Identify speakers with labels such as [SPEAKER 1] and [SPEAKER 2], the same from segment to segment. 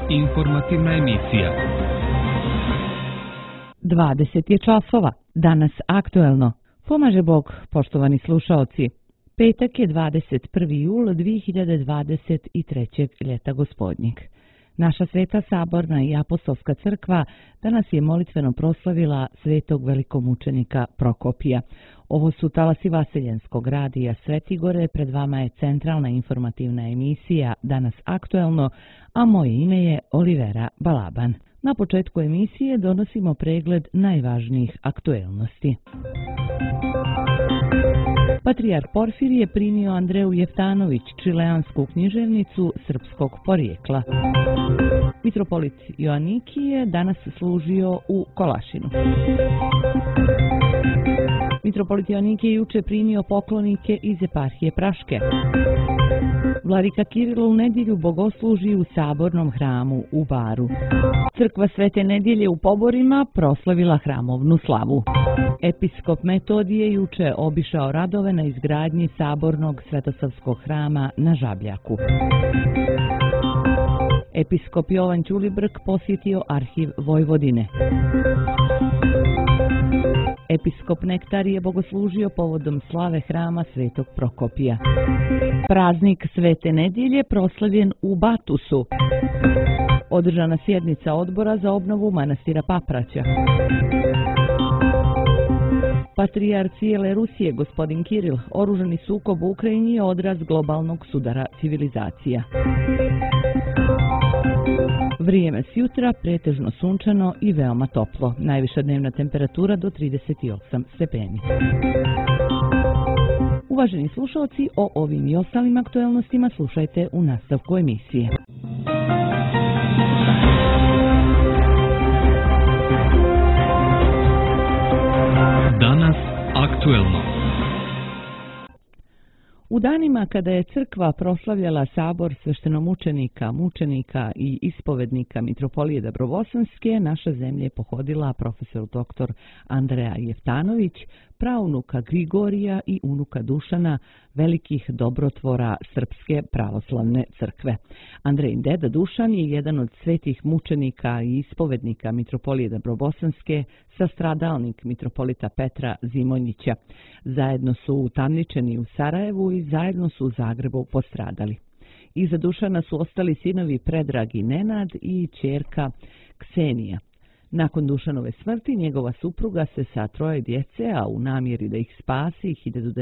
[SPEAKER 1] Informativna emisija.
[SPEAKER 2] 20 je časova. Danas aktuelno. Pomaže Bog, poštovani slušaoci. Petak je 21. jul 2023. ljeta gospodnjeg. Naša Sveta Saborna i Apostolska crkva danas je molitveno proslavila svetog velikomučenika Prokopija. Ovo su talasi Vaseljenskog radija Svetigore, pred vama je centralna informativna emisija Danas aktuelno, a moje ime je Olivera Balaban. Na početku emisije donosimo pregled najvažnijih aktuelnosti. Patrijarh Porfirije primio Andreju Jeftanović, čileansku književnicu srpskog porijekla. Mitropolit Joanikije danas služio u Kolašinu. Mitropolit Joanikije juče primio poklonike iz eparhije Praške. Vladika Kiril u nedjelju bogosluži u Sabornom hramu u Baru. Crkva Svete Nedjelje u Poborima proslavila hramovnu slavu. Episkop Metodije juče obišao radove na izgradnji Sabornog Svetosavskog hrama na Žabljaku. Episkop Jovan Ćulibrk posjetio arhiv Vojvodine. Episkop Nektar je bogoslužio povodom slave hrama Svetog Prokopija. Praznik Svete Nedjelje proslavljen u Batusu. Održana sjednica odbora za obnovu manastira Papraća. Patrijarh cijele Rusije, gospodin Kiril, oružani sukob u Ukrajini je odraz globalnog sudara civilizacija. Vrijeme s jutra pretežno sunčano i veoma toplo. Najviša dnevna temperatura do 38 stepeni. Uvaženi slušalci, o ovim i ostalim aktuelnostima slušajte u nastavku emisije.
[SPEAKER 1] Danas aktuelno.
[SPEAKER 2] U danima kada je crkva proslavljala sabor sveštenomučenika, mučenika i ispovednika Mitropolije Dabrobosanske, naša zemlja je pohodila profesor dr. Andreja Jeftanović, praunuka Grigorija i unuka Dušana, velikih dobrotvora Srpske pravoslavne crkve. Andrejin deda Dušan je jedan od svetih mučenika i ispovednika Mitropolije Dabrobosanske, sastradalnik mitropolita Petra Zimonjića. Zajedno su utamničeni u Sarajevu i zajedno su u Zagrebu postradali. Iza Dušana su ostali sinovi Predrag i Nenad i ćerka Ksenija. Nakon Dušanove smrti njegova supruga se sa 3 djece, a u namjeri da ih spasi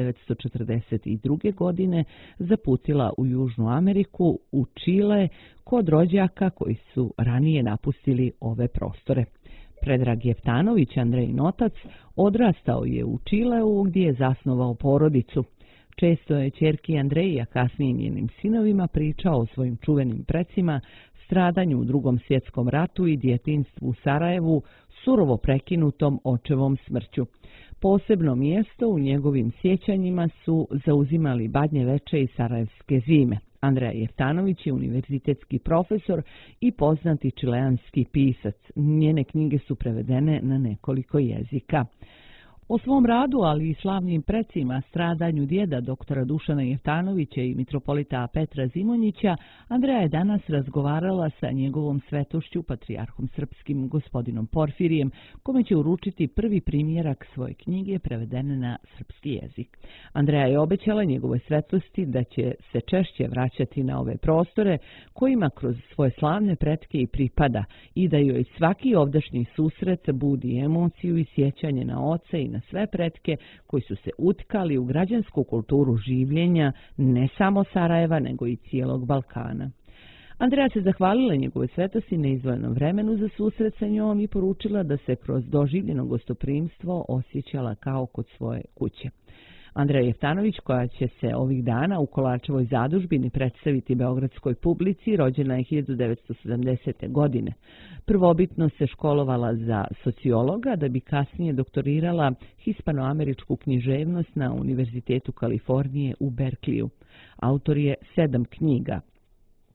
[SPEAKER 2] 1942. godine zaputila u Južnu Ameriku, u Čile, kod rođaka koji su ranije napustili ove prostore. Predrag Jeftanović, Andrejin otac, odrastao je u Čileu gdje je zasnovao porodicu. Često je ćerki Andreji, a kasnije njenim sinovima, pričao o svojim čuvenim precima, stradanju u Drugom svjetskom ratu i djetinjstvu u Sarajevu, surovo prekinutom očevom smrću. Posebno mjesto u njegovim sjećanjima su zauzimali Badnje veče i Sarajevske zime. Andreja Jeftanović je univerzitetski profesor i poznati čileanski pisac. Njene knjige su prevedene na nekoliko jezika. O svom radu, ali i slavnim precima, stradanju djeda doktora Dušana Jeftanovića i mitropolita Petra Zimonjića, Andreja je danas razgovarala sa njegovom svetošću, patrijarhom srpskim gospodinom Porfirijem, kome će uručiti prvi primjerak svoje knjige prevedene na srpski jezik. Andreja je obećala njegovoj svetosti da će se češće vraćati na ove prostore, kojima kroz svoje slavne pretke i pripada, i da joj svaki ovdašnji susret budi emociju i sjećanje na oca i na sve pretke koji su se utkali u građansku kulturu življenja ne samo Sarajeva, nego i cijelog Balkana. Andreja se zahvalila njegove svetosti na izdvojenom vremenu za susret sa njom i poručila da se kroz doživljeno gostoprimstvo osjećala kao kod svoje kuće. Andreja Jeftanović, koja će se ovih dana u Kolačevoj zadužbini predstaviti beogradskoj publici, rođena je 1970. godine. Prvobitno se školovala za sociologa, da bi kasnije doktorirala hispanoameričku književnost na Univerzitetu Kalifornije u Berkeliju. Autor je 7 knjiga.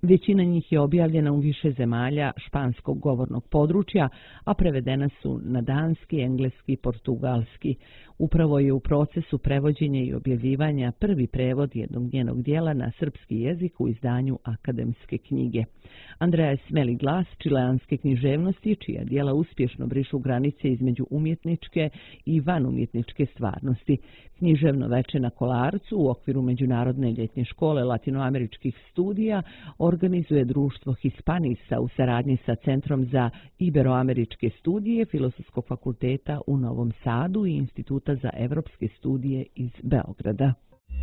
[SPEAKER 2] Većina njih je objavljena u više zemalja španskog govornog područja, a prevedena su na danski, engleski i portugalski. Upravo je u procesu prevođenja i objavljivanja prvi prevod jednog njenog dijela na srpski jezik u izdanju Akademske knjige. Andrea je smeli glas čileanske književnosti, čija dijela uspješno brišu granice između umjetničke i vanumjetničke stvarnosti. Književno veče na Kolarcu u okviru Međunarodne ljetnje škole latinoameričkih studija organizuje društvo Hispanisa u saradnji sa Centrom za iberoameričke studije Filozofskog fakulteta u Novom Sadu i Instituta za evropske studije iz Beograda.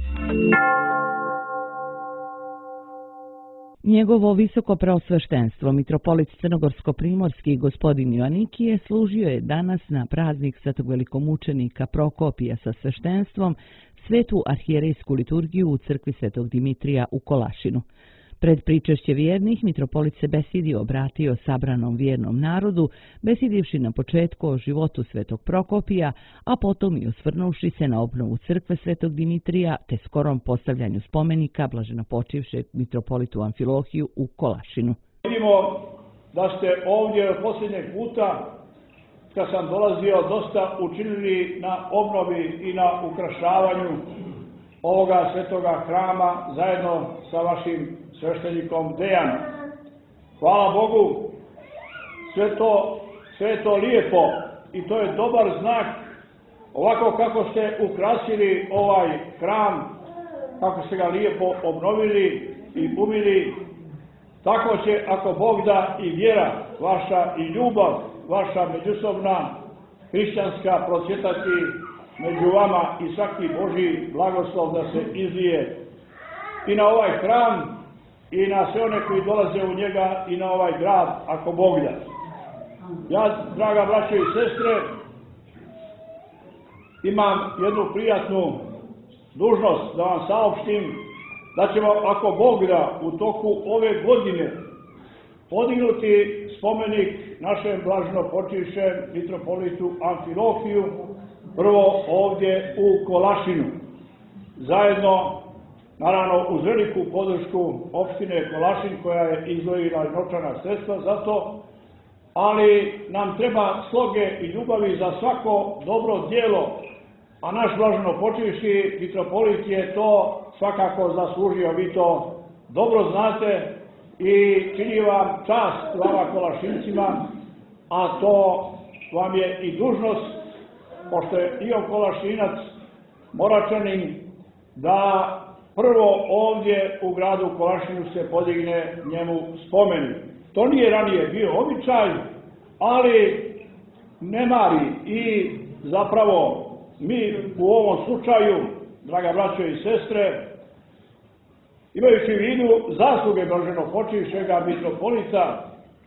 [SPEAKER 2] Njegovo visoko preosveštenstvo, mitropolit crnogorsko-primorski gospodin Joanikije, služio je danas na praznik svetog velikomučenika Prokopija sa sveštenstvom svetu arhijerejsku liturgiju u crkvi svetog Dimitrija u Kolašinu. Pred pričešće vjernih, mitropolit se besidio obratio sabranom vjernom narodu, besidivši na početku o životu svetog Prokopija, a potom i osvrnuvši se na obnovu crkve svetog Dimitrija te skorom postavljanju spomenika blaženopočivšeg mitropolitu Amfilohiju u Kolašinu.
[SPEAKER 3] Vidimo da ste ovdje od posljednjeg puta, kad sam dolazio, dosta učinili na obnovi i na ukrašavanju ovoga svetoga hrama zajedno sa vašim sveštenikom Dejanom. Hvala Bogu, sve je to lijepo i to je dobar znak. Ovako kako ste ukrasili ovaj hram, kako ste ga lijepo obnovili i umili, tako će, ako Bog da, i vjera vaša i ljubav vaša međusobna hrišćanska procvjetati među vama i svaki Božji blagoslov da se izlije i na ovaj hram i na sve one koji dolaze u njega i na ovaj grad, ako Bog da. Ja, draga braćo i sestre, imam jednu prijatnu dužnost da vam saopštim da ćemo, ako Bog da, u toku ove godine podignuti spomenik našem blaženopočivšem mitropolitu Amfilohiju, prvo ovdje u Kolašinu. Zajedno, naravno, uz veliku podršku opštine Kolašin, koja je izdvojila novčana sredstva za to, ali nam treba sloge i ljubavi za svako dobro djelo, a naš blaženopočivši mitropolit je to svakako zaslužio. Vi to dobro znate i čini vam čast vama Kolašincima, a to vam je i dužnost, pošto je i on Kolašinac, Moračanin, da prvo ovdje u gradu Kolašinu se podigne njemu spomenik. To nije ranije bio običaj, ali ne mari i zapravo mi u ovom slučaju, draga braćo i sestre, imajući u vidu zasluge blaženopočivšega mitropolita,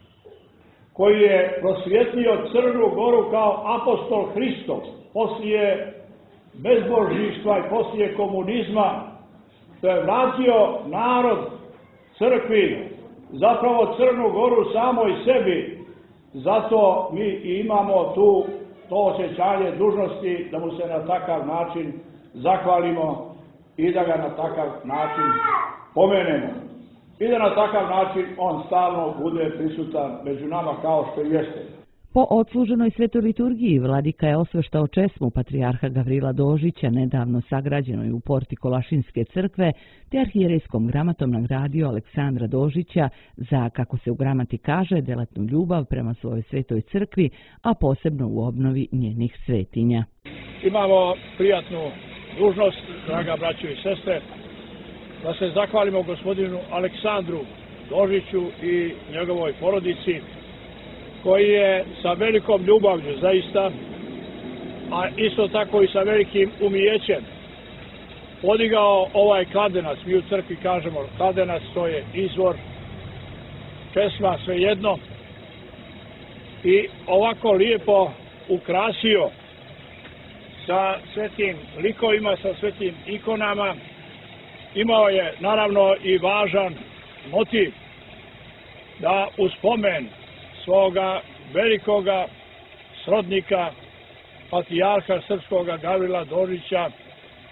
[SPEAKER 3] koji je prosvjetlio Crnu Goru kao apostol Hristov poslije bezbožništva i poslije komunizma, što je vratio narod crkvi, zapravo Crnu Goru samoj sebi. Zato mi imamo tu to osjećanje dužnosti da mu se na takav način zahvalimo i da ga na takav način pomenemo. I da na takav način on stalno bude prisutan među nama kao što jeste.
[SPEAKER 2] Po odsluženoj svetoj liturgiji vladika je osveštao česmu patrijarha Gavrila Dožića, nedavno sagrađenoj u porti Kolašinske crkve, te arhijerejskom gramatom nagradio Aleksandra Dožića za, kako se u gramati kaže, delatnu ljubav prema svojoj svetoj crkvi, a posebno u obnovi njenih svetinja.
[SPEAKER 3] Imamo prijatnu dužnost, draga braćo i sestre, da se zahvalimo gospodinu Aleksandru Dožiću i njegovoj porodici, koji je sa velikom ljubavlju zaista, a isto tako i sa velikim umijećem podigao ovaj kladenac. Mi u crkvi kažemo kladenac, to je izvor, česma, svejedno, i ovako lijepo ukrasio sa svetim likovima, sa svetim ikonama. Imao je naravno i važan motiv da u spomen svoga velikoga srodnika, patrijarha srpskoga Gavrila Dožića,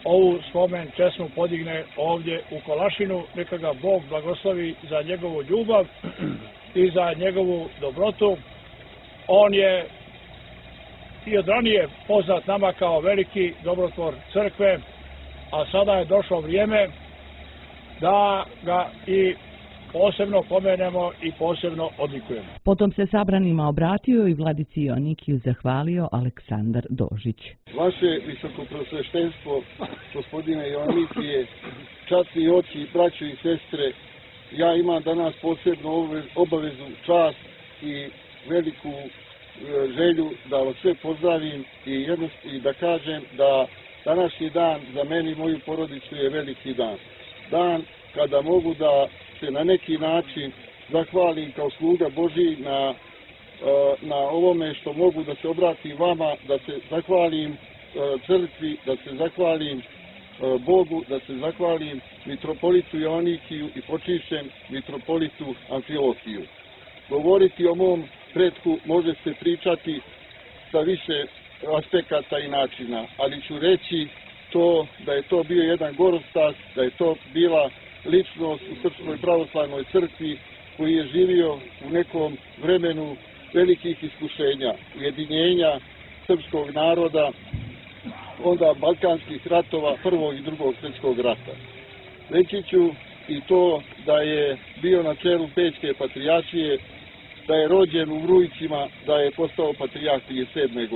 [SPEAKER 3] ovu spomen česmu podigne ovdje u Kolašinu. Neka ga Bog blagoslovi za njegovu ljubav i za njegovu dobrotu. On je i od ranije poznat nama kao veliki dobrotvor crkve, a sada je došlo vrijeme da ga i posebno pomenemo i posebno odlikujemo.
[SPEAKER 2] Potom se sabranima obratio i vladici Joanikiju zahvalio Aleksandar Dožić.
[SPEAKER 4] Vaše visokoprosveštenstvo, gospodine Joanikije, časni oci, braćo i sestre, ja imam danas posebnu obavezu, čast i veliku želju da vas sve pozdravim i da kažem da današnji dan za meni i moju porodicu je veliki dan. Dan kada mogu da se na neki način zahvalim kao sluga Božji na ovome što mogu da se obratim vama, da se zahvalim crkvi, da se zahvalim Bogu, da se zahvalim mitropolitu Joanikiju i počišćem mitropolitu Amfilohiju. Govoriti o mom pretku može se pričati sa više aspekata i načina, ali ću reći to da je to bio jedan gorostas, da je to bila ličnost u Srpskoj pravoslavnoj crkvi koji je živio u nekom vremenu velikih iskušenja, ujedinjenja srpskog naroda, onda balkanskih ratova, prvog i drugog svjetskog rata. Reći ću i to da je bio na čelu Pećke patrijaršije, da je rođen u Vrujicima, da je postao patrijarh 1937.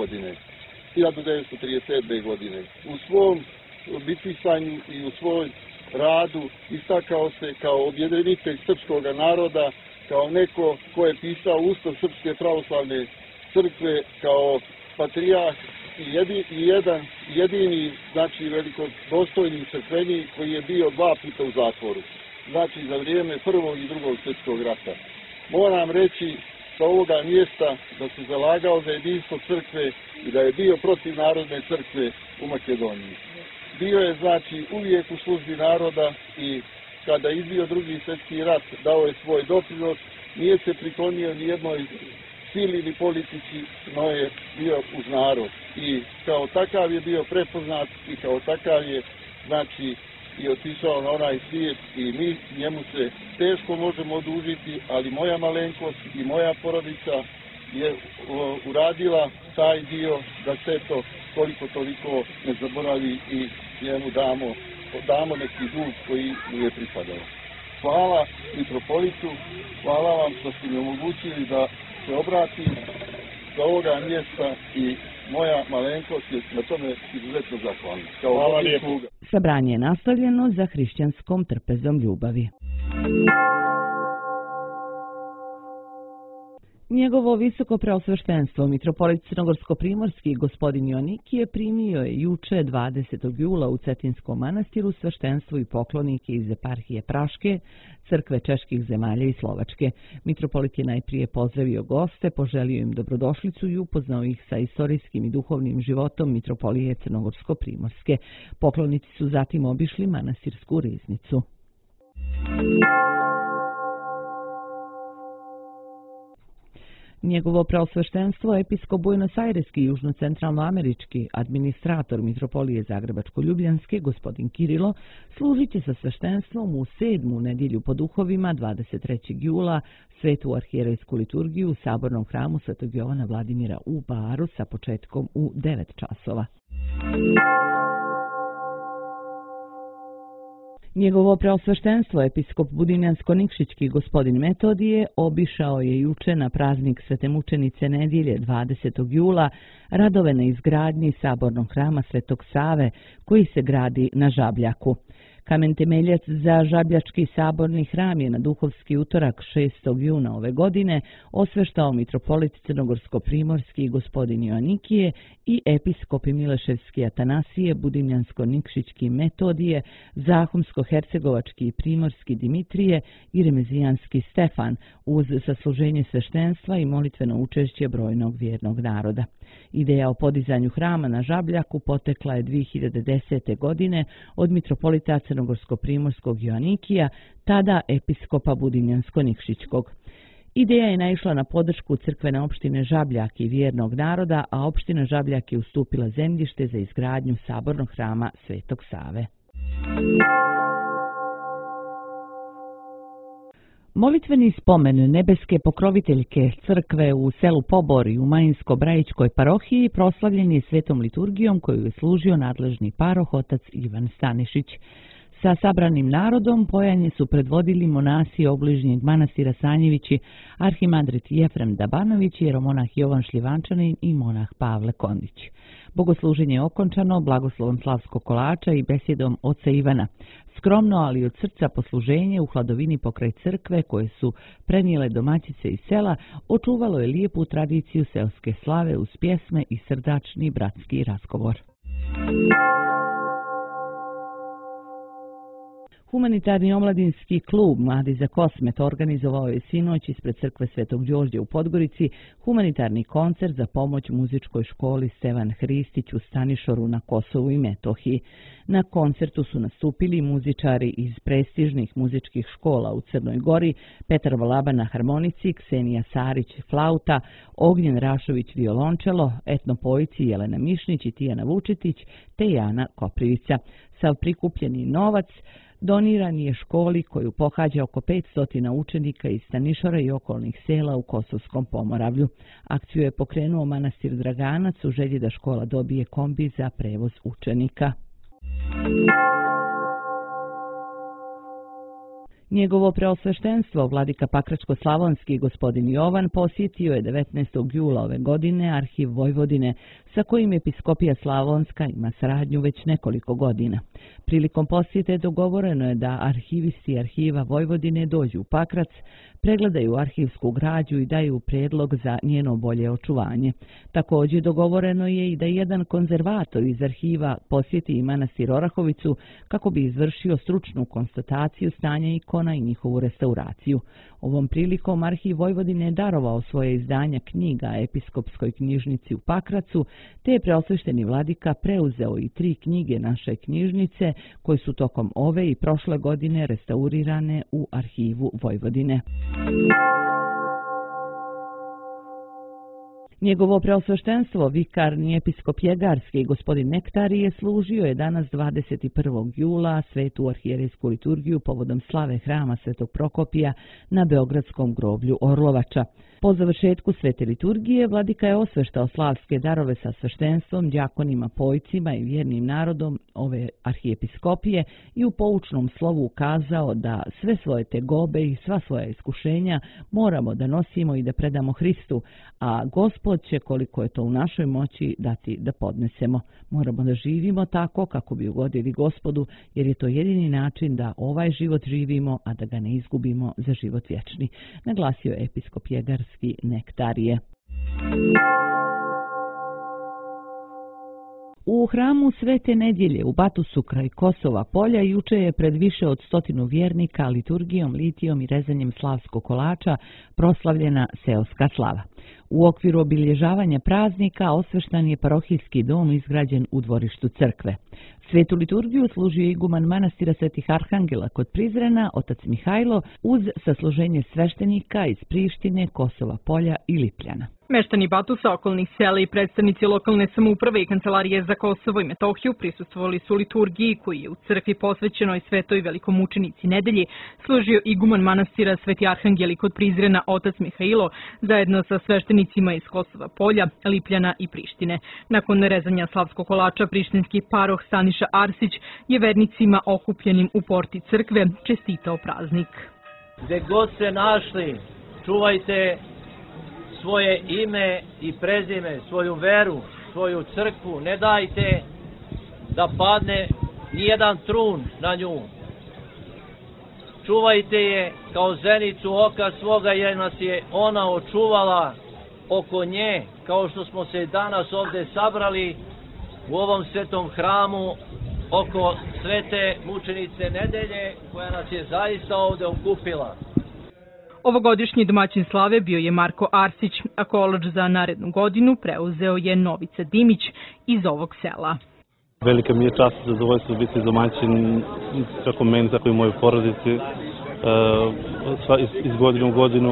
[SPEAKER 4] godine. U svom bitisanju i u svoj radu istakao se kao objedinitelj srpskog naroda, kao neko ko je pisao Ustav Srpske pravoslavne crkve, kao patrijarh i jedini, znači velikodostojni crkvenik koji je bio 2 puta u zatvoru, znači za vrijeme prvog i drugog svjetskog rata. Moram reći sa ovoga mjesta da se zalagao za jedinstvo crkve i da je bio protiv narodne crkve u Makedoniji. Bio je znači uvijek u službi naroda i kada je izbio drugi svjetski rat dao je svoj doprinos, nije se priklonio ni jednoj sili ni politici, no je bio uz narod i kao takav je bio prepoznat i kao takav je znači i otišao na onaj svijet i mi njemu se teško možemo odužiti, ali moja malenkost i moja porodica je uradila taj dio da sve to koliko toliko ne zaboravi i njemu damo neki dug koji mu je pripadao. Hvala mitropolitu, hvala vam što ste mi omogućili da se obratim za ovoga mjesta i moja malenkost je na tome izuzetno zahvalna.
[SPEAKER 3] Hvala lijepo.
[SPEAKER 2] Sabranje je nastavljeno za hrišćanskom trpezom ljubavi. Njegovo visoko preosveštenstvo, mitropolit Crnogorsko-primorski gospodin Joanikije primio je juče 20. jula u Cetinskom manastiru sveštenstvo i poklonike iz eparhije Praške, crkve čeških zemalja i Slovačke. Mitropolit je najprije pozdravio goste, poželio im dobrodošlicu i upoznao ih sa istorijskim i duhovnim životom mitropolije Crnogorsko-primorske. Poklonici su zatim obišli manastirsku riznicu. Njegovo preosveštenstvo, episkop Buenos-Aireski i južno-centralnoamerički administrator mitropolije Zagrebačko-Ljubljanske, gospodin Kirilo, služit će sa sveštenstvom u 7. nedjelju po duhovima 23. jula svetu arhijerejsku liturgiju u sabornom hramu Svetog Jovana Vladimira u Baru sa početkom u 9 časova. Njegovo preosveštenstvo, episkop Budinjansko-Nikšićki gospodin Metodije, obišao je juče na praznik Svete mučenice nedjelje 20. jula radove na izgradnji sabornog hrama Svetog Save koji se gradi na Žabljaku. Kamen temeljac za Žabljački saborni hram je na duhovski utorak 6. juna ove godine osveštao mitropolit Crnogorsko-primorski gospodin Joanikije i episkopi Mileševski Atanasije, Budimljansko-Nikšićki Metodije, Zahumsko-hercegovački i Primorski Dimitrije i Remezijanski Stefan uz sasluženje sveštenstva i molitveno učešće brojnog vjernog naroda. Ideja o podizanju hrama na Žabljaku potekla je 2010. godine od mitropolita Crnogorsko-primorskog Joanikija, tada episkopa Budimljansko-Nikšićkog. Ideja je naišla na podršku crkvene opštine Žabljak i vjernog naroda, a opština Žabljak je ustupila zemljište za izgradnju sabornog hrama Svetog Save. Molitveni spomen nebeske pokroviteljke crkve u selu Pobori u Majinsko-Brajičkoj parohiji proslavljen je svetom liturgijom koju je služio nadležni paroh otac Ivan Stanišić. Sa sabranim narodom pojanje su predvodili monasi obližnjeg manastira Sanjevići, arhimandrit Jefrem Dabanović, jeromonah Jovan Šljivančanin i monah Pavle Kondić. Bogosluženje je okončano blagoslovom Slavskog kolača i besjedom oca Ivana. Skromno, ali od srca posluženje u hladovini pokraj crkve koje su prenijele domaćice iz sela očuvalo je lijepu tradiciju seoske slave uz pjesme i srdačni bratski razgovor. Humanitarni omladinski klub Mladi za Kosmet organizovao je sinoć ispred crkve Svetog Đorđa u Podgorici humanitarni koncert za pomoć muzičkoj školi Stevan Hristić u Stanišoru na Kosovu i Metohiji. Na koncertu su nastupili muzičari iz prestižnih muzičkih škola u Crnoj Gori, Petar Valaba na harmonici, Ksenija Sarić flauta, Ognjen Rašović violončelo, etnopojici Jelena Mišnić i Tijana Vučetić te Jana Koprivica. Sav prikupljeni novac doniran je školi koju pohađa oko 500 učenika iz Stanišora i okolnih sela u Kosovskom Pomoravlju. Akciju je pokrenuo manastir Draganac u želji da škola dobije kombi za prevoz učenika. Njegovo preosveštenstvo, vladika Pakračko-slavonski gospodin Jovan, posjetio je 19. jula ove godine arhiv Vojvodine, sa kojim episkopija Slavonska ima saradnju već nekoliko godina. Prilikom posjete dogovoreno je da arhivisti arhiva Vojvodine dođu u Pakrac, pregledaju arhivsku građu i daju predlog za njeno bolje očuvanje. Također dogovoreno je i da jedan konzervator iz arhiva posjeti i manastir Orahovicu kako bi izvršio stručnu konstataciju stanja ikona i njihovu restauraciju. Ovom prilikom arhiv Vojvodine je darovao svoje izdanja knjiga episkopskoj knjižnici u Pakracu, te je preosvešteni vladika preuzeo i 3 knjige naše knjižnice koje su tokom ove i prošle godine restaurirane u arhivu Vojvodine. Njegovo preosveštenstvo, vikarni episkop Jegarski, gospodin Nektarije, služio je danas 21. jula svetu arhijerejsku liturgiju povodom slave hrama Svetog Prokopija na Beogradskom groblju Orlovača. Po završetku svete liturgije, vladika je osveštao slavske darove sa sveštenstvom, đakonima, pojcima i vjernim narodom ove arhijepiskopije i u poučnom slovu ukazao da sve svoje tegobe i sva svoja iskušenja moramo da nosimo i da predamo Hristu, a Gospod će, koliko je to u našoj moći, dati da podnesemo. Moramo da živimo tako kako bi ugodili Gospodu, jer je to jedini način da ovaj život živimo, a da ga ne izgubimo za život vječni, naglasio je episkop Jegarski Nektarije. U hramu Svete Nedjelje u Batusu kraj Kosova polja juče je pred više od 100 vjernika liturgijom, litijom i rezanjem slavskog kolača proslavljena seoska slava. U okviru obilježavanja praznika osveštan je parohijski dom izgrađen u dvorištu crkve. Svetu liturgiju služio iguman manastira Svetih Arhangela kod Prizrena, otac Mihajlo, uz sasluženje sveštenika iz Prištine, Kosova polja i Lipljana.
[SPEAKER 5] Meštani Batusa, okolnih sela i predstavnici lokalne samouprave i Kancelarije za Kosovo i Metohiju prisustvovali su liturgiji koji je u crkvi posvećenoj Svetoj velikomučenici Nedelji služio iguman manastira Sveti Arhangeli kod Prizrena, otac Mihajlo, zajedno sa sveštenicima iz Kosova polja, Lipljana i Prištine. Nakon rezanja slavskog kolača, prištinski paroh Staniša Arsić je vernicima okupljenim u porti crkve čestitao praznik.
[SPEAKER 6] Gde god se našli, čuvajte svoje ime i prezime, svoju veru, svoju crkvu. Ne dajte da padne nijedan trun na nju. Čuvajte je kao zenicu oka svoga, jer nas je ona očuvala oko nje, kao što smo se danas ovdje sabrali u ovom svetom hramu oko Svete mučenice Nedelje, koja nas je zaista ovdje okupila.
[SPEAKER 5] Ovogodišnji domaćin slave bio je Marko Arsić, a kolač za narednu godinu preuzeo je Novica Dimić iz ovog sela.
[SPEAKER 7] Velika mi je čast i zadovoljstvo biti domaćin kako meni, tako i mojoj porodici. Iz godine u godinu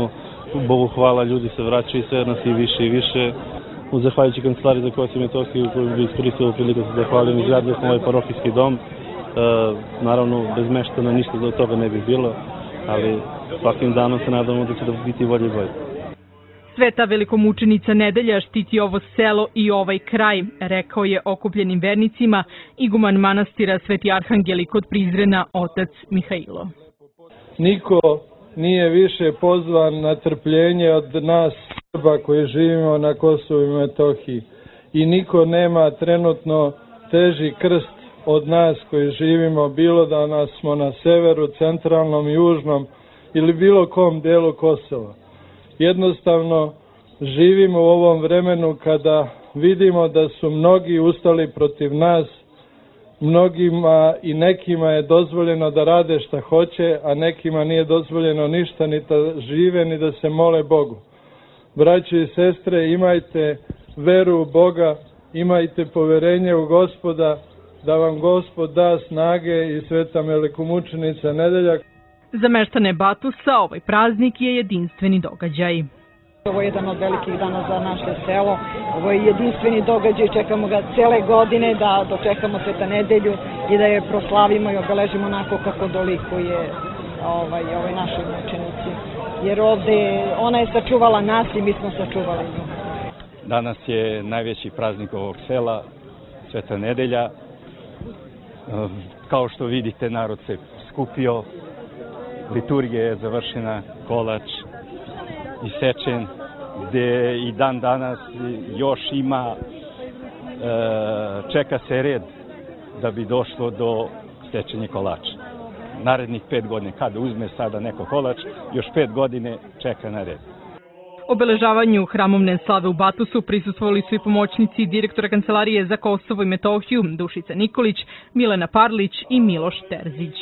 [SPEAKER 7] Bogu hvala, ljudi se vraćaju, sve nas je više i više. Zahvaljujući Kancelariji za Kosovo i Metohiju, koju bi iskoristio priliku da se zahvalim, izgradili smo ovaj parohijski dom. Naravno, bez meštana ništa do toga ne bi bilo, ali svakim danom se nadamo da će da biti bolje i bolje.
[SPEAKER 5] Sveta velikomučenica Nedelja štiti ovo selo i ovaj kraj, rekao je okupljenim vernicima iguman manastira Sveti Arhangeli kod Prizrena, otac Mihailo.
[SPEAKER 8] Niko nije više pozvan na trpljenje od nas Srba koji živimo na Kosovu i Metohiji. I niko nema trenutno teži krst od nas koji živimo, bilo da nas smo na severu, centralnom, južnom ili bilo kom delu Kosova. Jednostavno živimo u ovom vremenu kada vidimo da su mnogi ustali protiv nas, mnogima i nekima je dozvoljeno da rade šta hoće, a nekima nije dozvoljeno ništa, ni da žive, ni da se mole Bogu. Braći i sestre, imajte veru u Boga, imajte poverenje u Gospoda, da vam Gospod da snage i Sveta velikomučenica Nedelja.
[SPEAKER 5] Za meštane Batusa ovaj praznik je jedinstveni događaj.
[SPEAKER 9] Ovo je jedan od velikih dana za naše selo. Ovo je jedinstveni događaj, čekamo ga cele godine da dočekamo Sveta Nedelju i da je proslavimo i obeležimo onako kako dolikuje ovaj našoj mučenici. Jer ovde ona je sačuvala nas i mi smo sačuvali nju.
[SPEAKER 10] Danas je najveći praznik ovog sela, Sveta Nedelja. Kao što vidite, narod se skupio, liturgija je završena, kolač isečen, gde i dan danas još ima, čeka se red da bi došlo do sečenja kolača. Narednih 5 godina, kada uzme sada neko kolač, još 5 godine čeka na red.
[SPEAKER 5] Obeležavanju hramovne slave u Batusu prisustvovali su i pomoćnici direktora Kancelarije za Kosovo i Metohiju Dušica Nikolić, Milena Parlić i Miloš Terzić.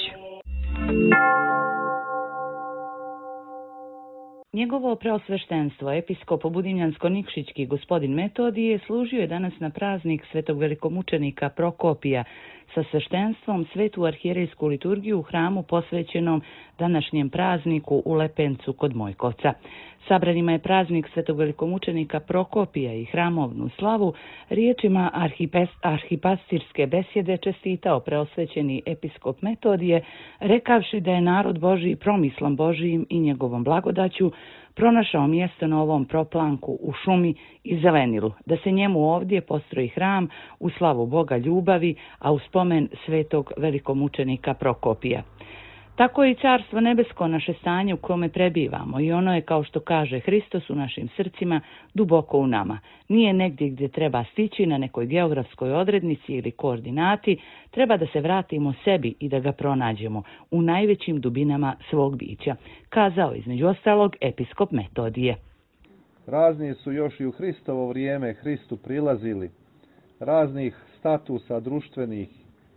[SPEAKER 2] Njegovo preosveštenstvo, episkop Budimljansko-Nikšićki gospodin Metodije, služio je danas na praznik svetog velikomučenika Prokopija sa sveštenstvom svetu arhijerejsku liturgiju u hramu posvećenom današnjem prazniku u Lepencu kod Mojkovca. Sabranima je praznik svetog velikomučenika Prokopija i hramovnu slavu riječima arhipastirske besjede čestitao preosvećeni episkop Metodije, rekavši da je narod Božiji promislom Božijim i njegovom blagodaću pronašao mjesto na ovom proplanku u šumi i zelenilu, da se njemu ovdje postroji hram u slavu Boga ljubavi, a u spomen svetog velikomučenika Prokopija. Tako je i Carstvo nebesko naše stanje u kome prebivamo i ono je, kao što kaže Hristos, u našim srcima, duboko u nama. Nije negdje gdje treba stići na nekoj geografskoj odrednici ili koordinati, treba da se vratimo sebi i da ga pronađemo u najvećim dubinama svog bića, kazao između ostalog episkop Metodije.
[SPEAKER 11] Razni su još i u Hristovo vrijeme Hristu prilazili, raznih statusa društvenih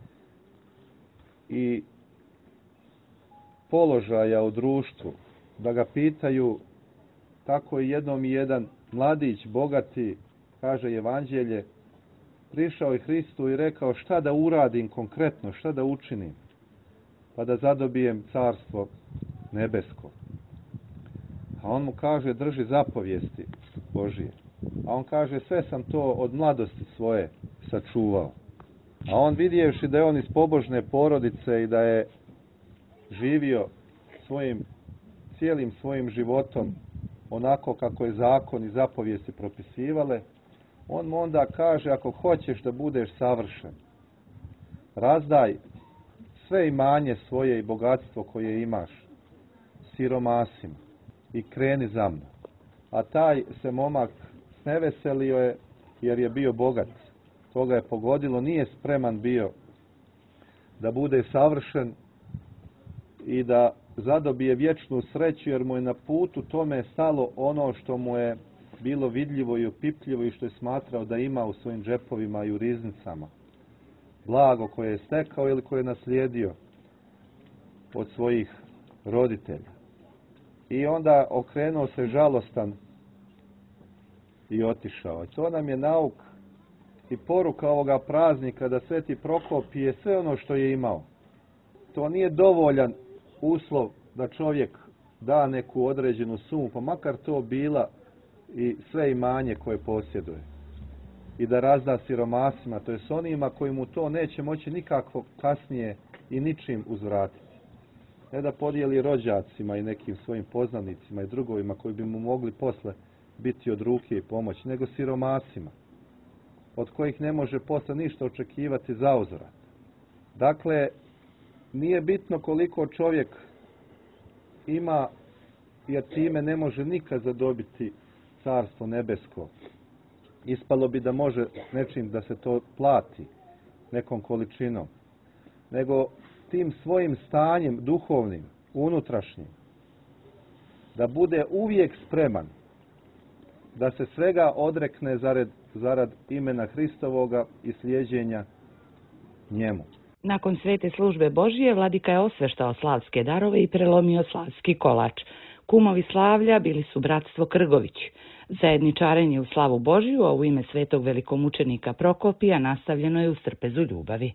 [SPEAKER 11] i položaja u društvu, da ga pitaju. Tako i jednom jedan mladić, bogati, kaže Evanđelje, prišao je Hristu i rekao šta da uradim konkretno, šta da učinim, pa da zadobijem Carstvo nebesko. A on mu kaže drži zapovijesti Božije. A on kaže sve sam to od mladosti svoje sačuvao. A on vidjevši da je on iz pobožne porodice i da je živio cijelim svojim životom onako kako je zakon i zapovijesti propisivale, on mu onda kaže ako hoćeš da budeš savršen, razdaj sve imanje svoje i bogatstvo koje imaš siromasima i kreni za mnom. A taj se momak sneveselio je jer je bio bogat. Toga je pogodilo, nije spreman bio da bude savršen i da zadobije vječnu sreću, jer mu je na putu tome stalo ono što mu je bilo vidljivo i opipljivo i što je smatrao da ima u svojim džepovima i u riznicama. Blago koje je stekao ili koje je naslijedio od svojih roditelja. I onda okrenuo se žalostan i otišao. To nam je nauk i poruka ovoga praznika, da Sveti Prokopije sve ono što je imao. To nije dovoljan uslov da čovjek da neku određenu sumu, pa makar to bila i sve imanje koje posjeduje. I da razda siromasima, to je s onima koji mu to neće moći nikako kasnije i ničim uzvratiti. Ne da podijeli rođacima i nekim svojim poznanicima i drugovima koji bi mu mogli posle biti od ruke i pomoći, nego siromasima, od kojih ne može posle ništa očekivati za uzvrat. Dakle, nije bitno koliko čovjek ima, jer time ne može nikad zadobiti carstvo nebesko. Ispalo bi da može nečim da se to plati, nekom količinom, nego tim svojim stanjem duhovnim, unutrašnjim, da bude uvijek spreman, da se svega odrekne zarad imena Hristovoga i slijeđenja njemu.
[SPEAKER 2] Nakon svete službe Božije, vladika je osveštao slavske darove i prelomio slavski kolač. Kumovi slavlja bili su bratstvo Krgović. Zajedničarenje u slavu Božiju, a u ime svetog velikomučenika Prokopija nastavljeno je u strpezu ljubavi.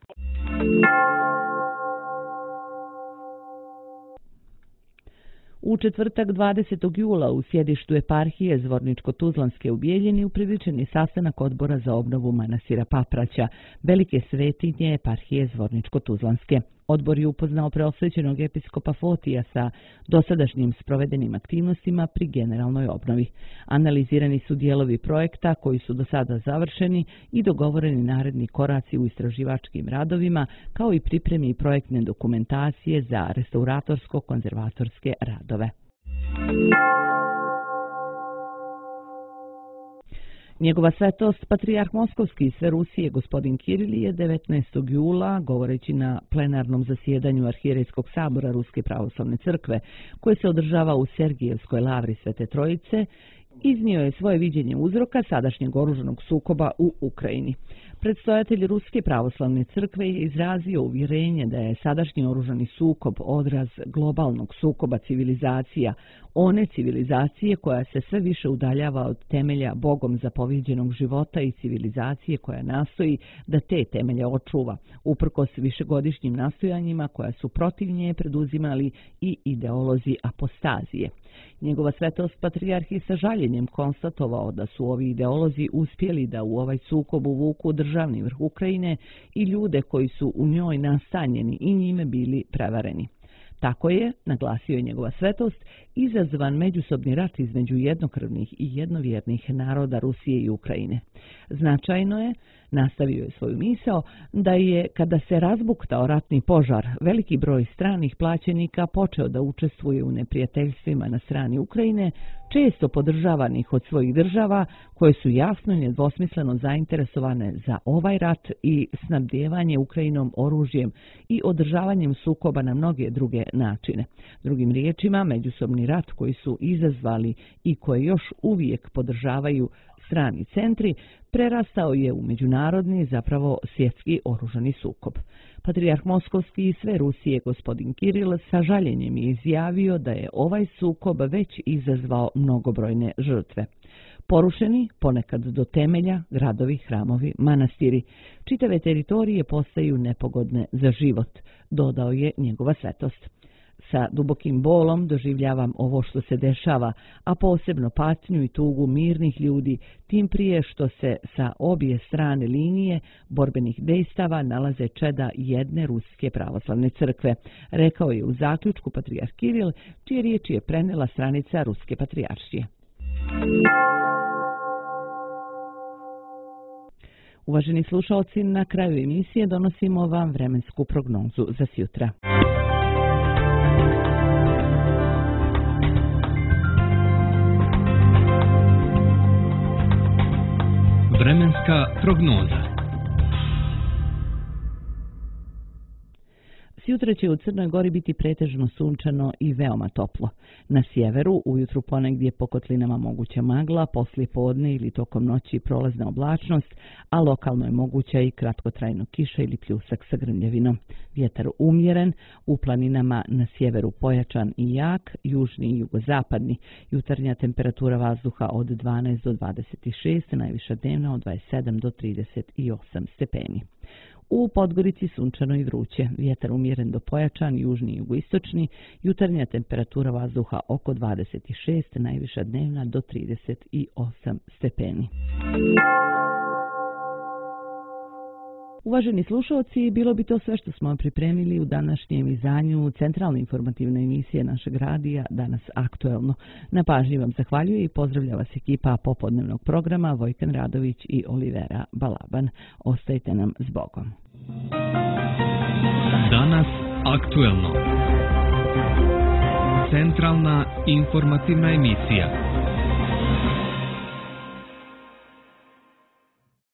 [SPEAKER 2] U četvrtak 20. jula u sjedištu eparhije Zvorničko-Tuzlanske u Bijeljini upriličen je sastanak odbora za obnovu manastira Papraća, velike svetinje eparhije Zvorničko-Tuzlanske. Odbor je upoznao preosvećenog episkopa Fotija sa dosadašnjim sprovedenim aktivnostima pri generalnoj obnovi. Analizirani su dijelovi projekta koji su do sada završeni i dogovoreni naredni koraci u istraživačkim radovima, kao i pripremi projektne dokumentacije za restauratorsko-konzervatorske radove. Njegova svetost, patrijarh Moskovski i sve Rusije, gospodin Kiril, je 19. jula, govoreći na plenarnom zasjedanju Arhijerejskog sabora Ruske pravoslavne crkve, koje se održava u Sergijevskoj lavri Svete Trojice, iznio je svoje viđenje uzroka sadašnjeg oružanog sukoba u Ukrajini. Predstojatelj Ruske pravoslavne crkve je izrazio uvjerenje da je sadašnji oružani sukob odraz globalnog sukoba civilizacija, one civilizacije koja se sve više udaljava od temelja Bogom zapovjeđenog života i civilizacije koja nastoji da te temelje očuva, uprkos višegodišnjim nastojanjima koja su protiv nje preduzimali i ideolozi apostazije. Njegova svetost patrijarh je sa žaljenjem konstatovao da su ovi ideolozi uspjeli da u ovaj sukob uvuku državni vrh Ukrajine i ljude koji su u njoj nastanjeni i njime bili prevareni. Tako je, naglasio je njegova svetost, izazvan međusobni rat između jednokrvnih i jednovjernih naroda Rusije i Ukrajine. Značajno je, nastavio je svoju misao, da je, kada se razbuktao ratni požar, veliki broj stranih plaćenika počeo da učestvuje u neprijateljstvima na strani Ukrajine, često podržavanih od svojih država, koje su jasno i nedvosmisleno zainteresovane za ovaj rat i snabdijevanje Ukrajinom oružjem i održavanjem sukoba na mnoge druge načine. Drugim riječima, međusobni rat koji su izazvali i koje još uvijek podržavaju strani centri, prerastao je u međunarodni, zapravo svjetski oružani sukob. Patrijarh Moskovski i sve Rusije, gospodin Kiril, sa žaljenjem je izjavio da je ovaj sukob već izazvao mnogobrojne žrtve. Porušeni, ponekad do temelja, gradovi, hramovi, manastiri, čitave teritorije postaju nepogodne za život, dodao je njegova svetost. Sa dubokim bolom doživljavam ovo što se dešava, a posebno patnju i tugu mirnih ljudi, tim prije što se sa obje strane linije borbenih dejstava nalaze čeda jedne Ruske pravoslavne crkve, rekao je u zaključku patrijarh Kiril, čije riječi je prenela stranica Ruske patrijaršije. Uvaženi slušalci, na kraju emisije donosimo vam vremensku prognozu za sjutra.
[SPEAKER 1] Vremenska prognoza.
[SPEAKER 2] Sutra će u Crnoj Gori biti pretežno sunčano i veoma toplo. Na sjeveru ujutru ponegdje po kotlinama moguća magla, poslije podne ili tokom noći prolazna oblačnost, a lokalno je moguća i kratkotrajno kiša ili pljusak sa grmljavinom. Vjetar umjeren, u planinama na sjeveru pojačan i jak, južni i jugozapadni. Jutarnja temperatura vazduha od 12 do 26, najviša dnevna od 27 do 38 stepeni. U Podgorici sunčano i vruće, vjetar umjeren do pojačan, južni i jugoistočni, jutarnja temperatura vazduha oko 26, najviša dnevna do 38 stepeni. Uvaženi slušalci, bilo bi to sve što smo pripremili u današnjem izdanju centralne informativne emisije našeg radija Danas aktuelno. Na pažnji vam zahvaljuje i pozdravlja vas ekipa popodnevnog programa Vojkan Radović i Olivera Balaban. Ostajte nam s Bogom.
[SPEAKER 1] Danas aktuelno. Centralna informativna emisija.